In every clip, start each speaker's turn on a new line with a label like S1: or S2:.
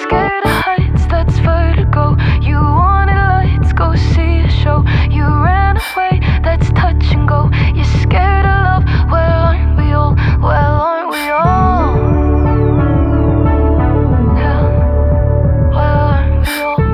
S1: scared of heights, that's vertigo. You wanted lights, go see a show. You ran away, that's touch and go. You're scared of love, well aren't we all? Well aren't we all? Yeah, well aren't we all?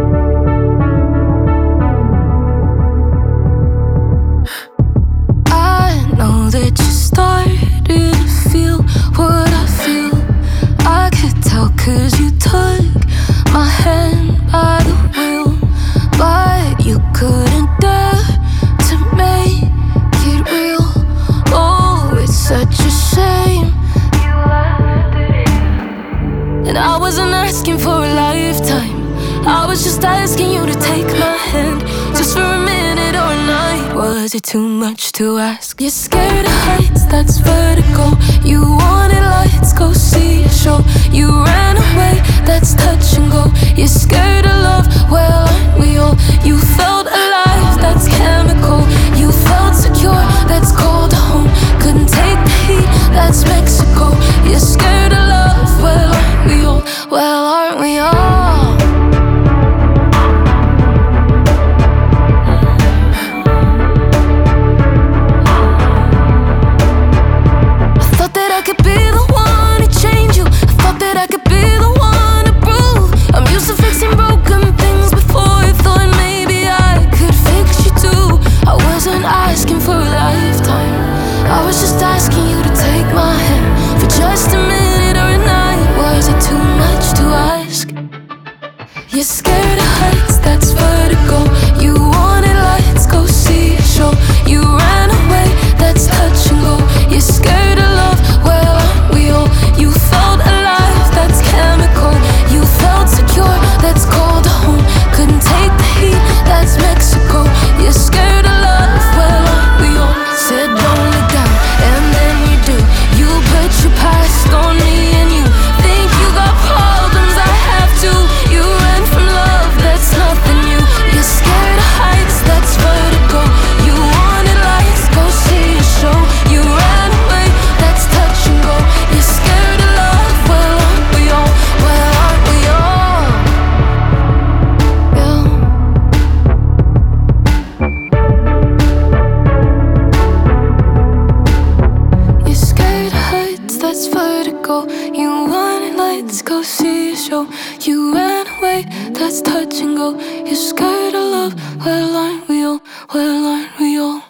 S1: I know that you started to feel what I feel. I could tell 'cause you took my hand by the wheel, but you couldn't dare to make it real. Oh, it's such a shame you left it here. And I wasn't asking for a lifetime, I was just asking you to take my hand, just for a minute or a night. Was it too much to ask? You're scared of heights, that's vertigo. You wanted lights, go see a show. You ran away, that's touch and go. You're scared of love, well aren't we all? You felt alive, that's chemical. You felt secure, that's cold home. Couldn't take the heat, that's Mexico. You're scared of love, well aren't we all? Well aren't we all? Asking for a lifetime, I was just asking you to take my hand for just a minute or a night. Was it too much to ask? You're scared of heights, that's vertigo. You wanted lights, go see a show. You ran away, that's touch and go. You're scared of love, well aren't we all? You felt alive, that's chemical. You felt secure, that's cold home. Couldn't take the heat, that's Mexico. You're scared of love, well aren't we all? Said don't look down, and then you do. You put your past on me and you think you got problems, I have to. You ran from love, that's nothing new. You're scared of heights, that's vertigo. You wanted lights, go see a show. You ran away, that's touch and go. You're scared of love, well aren't we all? Well aren't we all? Yeah. You're scared of heights, that's vertigo. You wanted lights, go see a show. You ran away, that's touch and go. You're scared of love, well aren't we all? Well aren't we all?